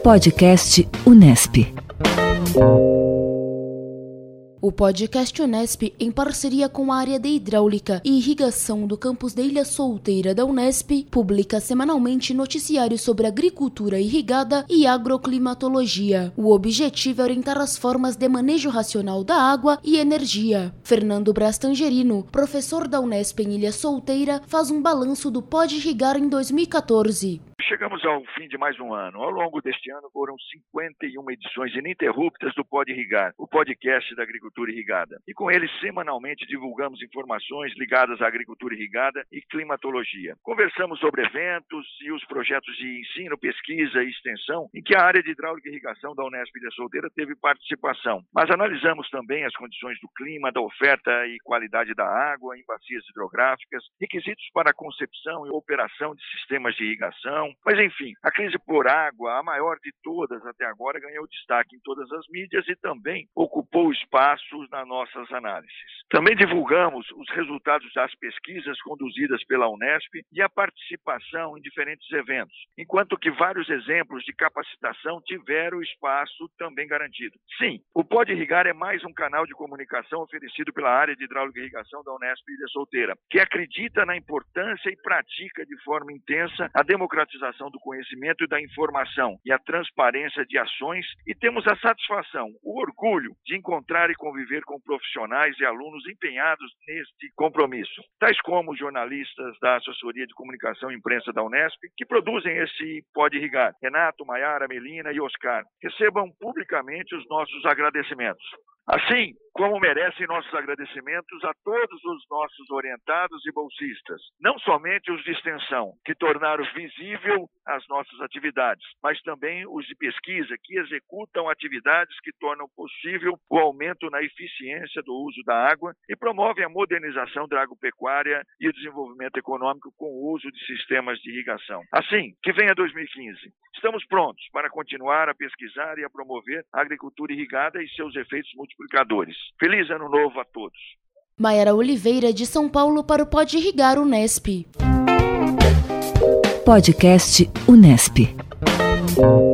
Podcast Unesp. O podcast Unesp, em parceria com a área de hidráulica e irrigação do campus da Ilha Solteira da Unesp, publica semanalmente noticiários sobre agricultura irrigada e agroclimatologia. O objetivo é orientar as formas de manejo racional da água e energia. Fernando Braz Tangerino, professor da Unesp em Ilha Solteira, faz um balanço do Pode Irrigar em 2014. Chegamos ao fim de mais um ano. Ao longo deste ano foram 51 edições ininterruptas do Pode Irrigar, o podcast da agricultura irrigada. E com ele, semanalmente, divulgamos informações ligadas à agricultura irrigada e climatologia. Conversamos sobre eventos e os projetos de ensino, pesquisa e extensão em que a área de hidráulica e irrigação da Unesp Ilha Solteira teve participação. Mas analisamos também as condições do clima, da oferta e qualidade da água em bacias hidrográficas, requisitos para a concepção e operação de sistemas de irrigação. Mas, enfim, a crise por água, a maior de todas até agora, ganhou destaque em todas as mídias e também ocupou espaços nas nossas análises. Também divulgamos os resultados das pesquisas conduzidas pela Unesp e a participação em diferentes eventos, enquanto que vários exemplos de capacitação tiveram espaço também garantido. Sim, o Pode Irrigar é mais um canal de comunicação oferecido pela área de hidráulica e irrigação da Unesp Ilha Solteira, que acredita na importância e pratica de forma intensa a democratização do conhecimento e da informação e a transparência de ações, e temos a satisfação, o orgulho de encontrar e conviver com profissionais e alunos empenhados neste compromisso, tais como jornalistas da Assessoria de Comunicação e Imprensa da Unesp, que produzem esse Pode Irrigar, Renato, Maiara, Melina e Oscar. Recebam publicamente os nossos agradecimentos. Assim como merecem nossos agradecimentos a todos os nossos orientados e bolsistas, não somente os de extensão, que tornaram visível as nossas atividades, mas também os de pesquisa, que executam atividades que tornam possível o aumento na eficiência do uso da água e promovem a modernização da agropecuária e o desenvolvimento econômico com o uso de sistemas de irrigação. Assim, que venha 2015. Estamos prontos para continuar a pesquisar e a promover a agricultura irrigada e seus efeitos multiplicadores. Feliz Ano Novo a todos. Maiara Oliveira, de São Paulo, para o Pode Irrigar Unesp. Podcast Unesp.